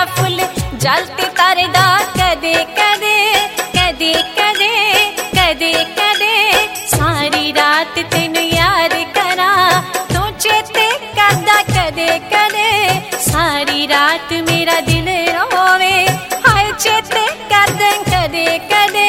full जलते तरदा कदे कदे कदे कदे कदे कदे सारी रात तेन याद करा तू चेते करदा कदे कदे सारी रात मेरा दिल रोवे हाय चेते करदा कदे कदे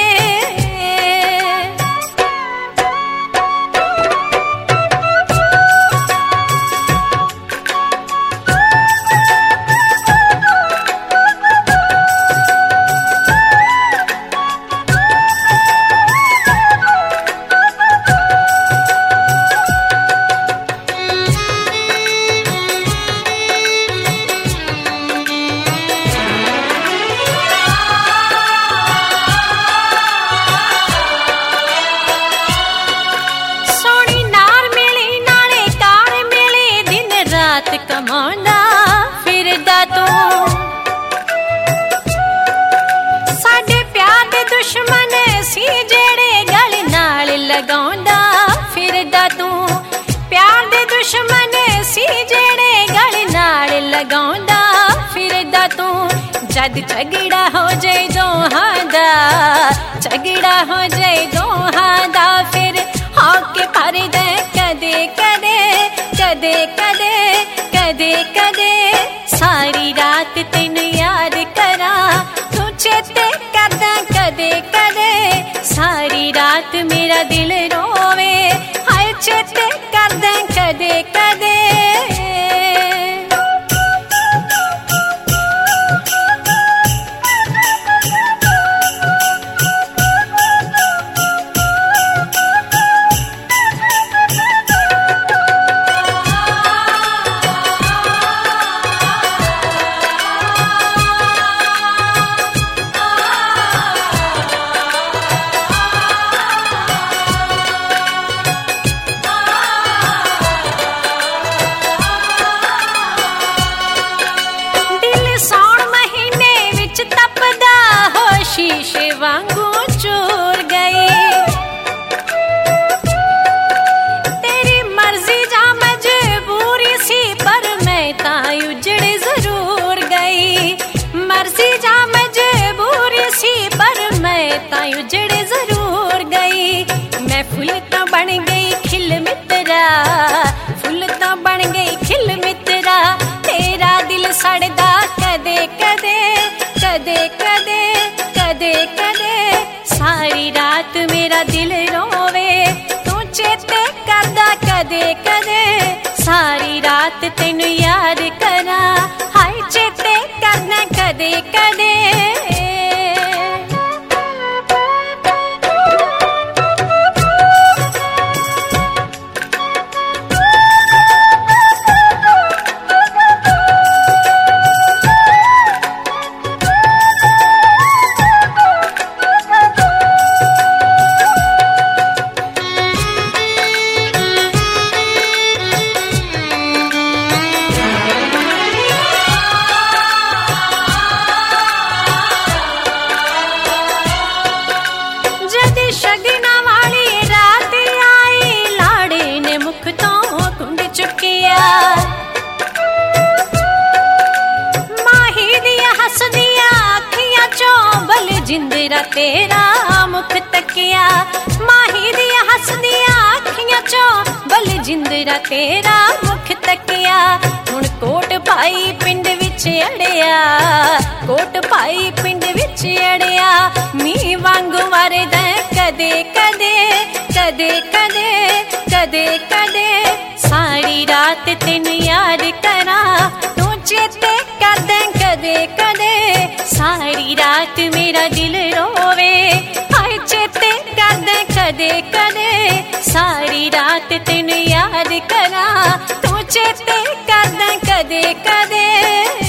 कमांदा फिरदा तू साडे प्यार दे दुश्मन सी जेड़े गल नाल लगांदा फिरदा तू प्यार दे दुश्मन सी जेड़े गल नाल लगांदा फिरदा तू जद झगड़ा हो जाए दोहां दा झगड़ा हो जाए दोहां दा फिर होके भर दे कदे कदे कदे कदे कदे कदे सारी रात तेन याद करा तू चेते करदा कदे कदे सारी रात मेरा दिल रोवे हाय चेते करदा कदे कदे शीशे वांगू चूर गई तेरी मर्जी जा मजबूरी सी पर मैं ता उजड़ जरूर गई मर्जी जा मजबूरी सी पर मैं ता उजड़ जरूर गई मैं फुल ता बन गई खिल मित्रा फुल ता बन गई खिल मित्रा तेरा दिल सड़दा कदे कदे कदे कदे कदे कदे सारी रात मेरा दिल रोवे तू चेते करदा कदे कदे सारी रात तेनू याद करा हाय चेते करदा कदे कदे जिंदरा तेरा मुख तकिया माही दिया हस दिया अखियां चो बल जिंदरा तेरा मुख तकिया हुण कोट पाई पिंड विच अड़िया कोट पाई पिंड विच अड़िया मी वांगू वरदा कदे कदे कदे कदे कदे कदे सारी रात तेन याद करा तू चेते करदा कदे कदे सारी रात मेरा दिल रोवे हाय चेते करदा कदे कदे सारी रात तेन याद करा तू चेते करदा कदे कदे